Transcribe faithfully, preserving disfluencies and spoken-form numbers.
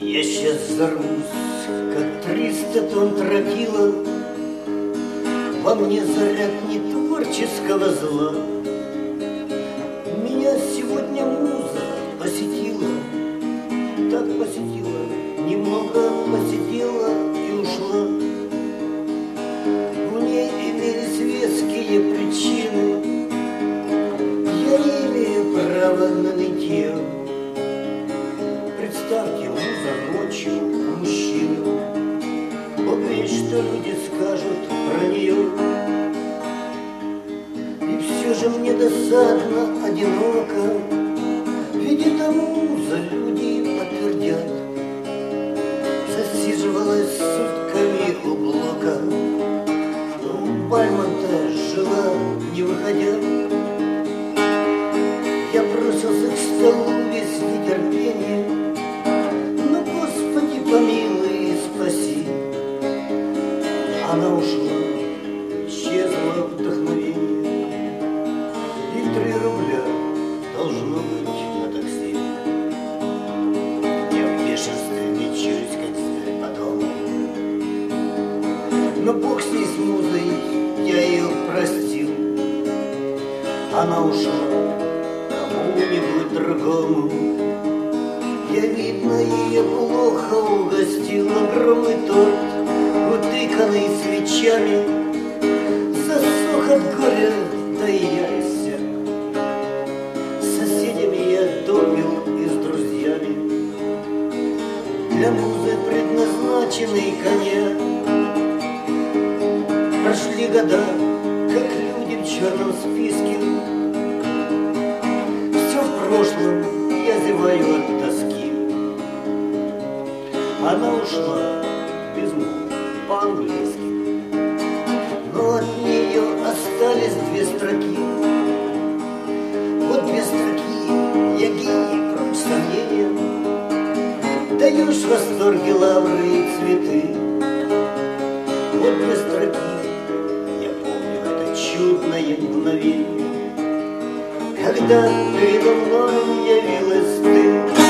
Я сейчас взорвусь, как триста тонн тротила. Во мне заряд не творческого зла. Меня сегодня муза посетила, так посетила, немного посидела и ушла. В ней имелись веские причины, я не имею права на нытье. Представьте, муза ночью мужчину, вот ведь что люди скажут про нее. И все же мне досадно, одиноко, ведь это муза, люди подтвердят. Засиживалась сутками у блока, у Бальмонта жила, не выходя. Я бросился к столу весь в нетерпении, но, Господи, помилуй и спаси. Она ушла, исчезло вдохновение, и три рубля должно быть на такси. Я в бешенстве мечусь, как зверь по дому, но Бог с ней, с музой, я ее простил. Она ушла кому-нибудь другому. Я, видно, ее плохо угостил. Огромный торт, утыканный свечами, засох от горя, да и я иссяк. С соседями я допил и с друзьями. Для музы предназначенный коньяк. Прошли года, как люди в черном списке. Все в прошлом, я зеваю от тоски. Она ушла без мук по-английски, но от нее остались две строки. Вот две строки, я гений, прочь сомнения. Даешь в восторге лавры и цветы. Вот две строки, я помню это чудное мгновение, когда передо мной явилась ты.